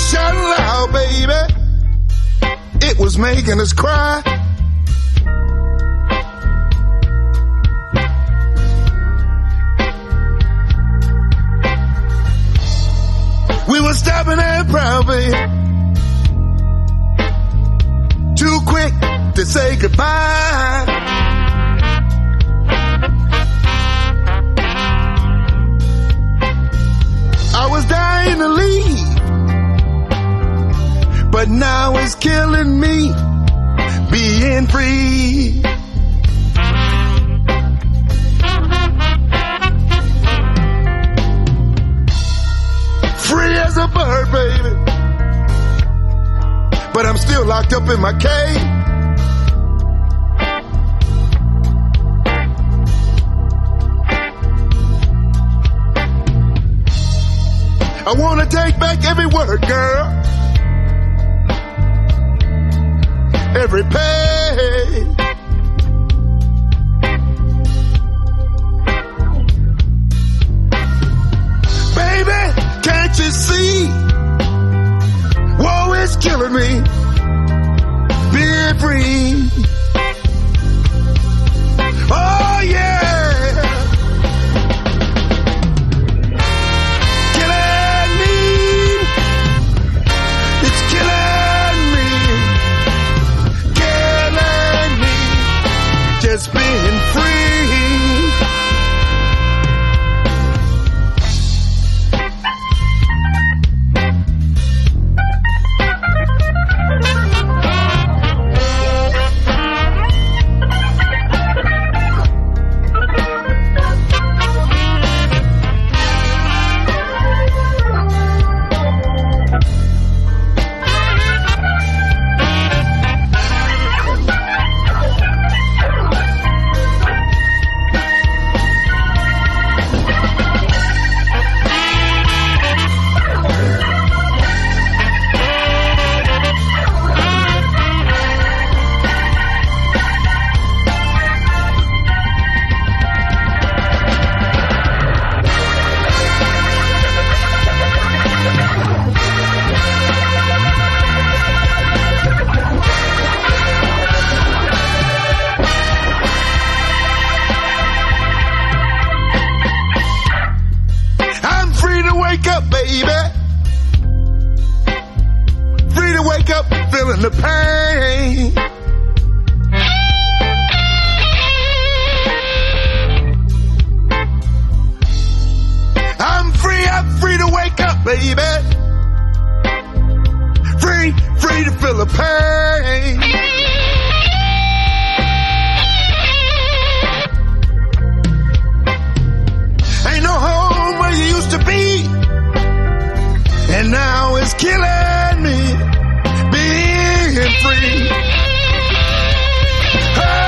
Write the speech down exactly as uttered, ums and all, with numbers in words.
shouting loud, baby. It was making us cry. We were stopping and proud, baby. Too quick to say goodbye. I was dying to leave, but now it's killing me being free. Free as a bird, baby, but I'm still locked up in my cage. I wanna take back every word, girl, every page. Baby, can't you see? War is killing me, being free. Oh yeah. Just being free. Wake up, baby. Free to wake up, feeling the pain. I'm free, I'm free to wake up, baby. Free, free to feel the pain. Ain't no home where you used to be, and now it's killing me, being free. Oh.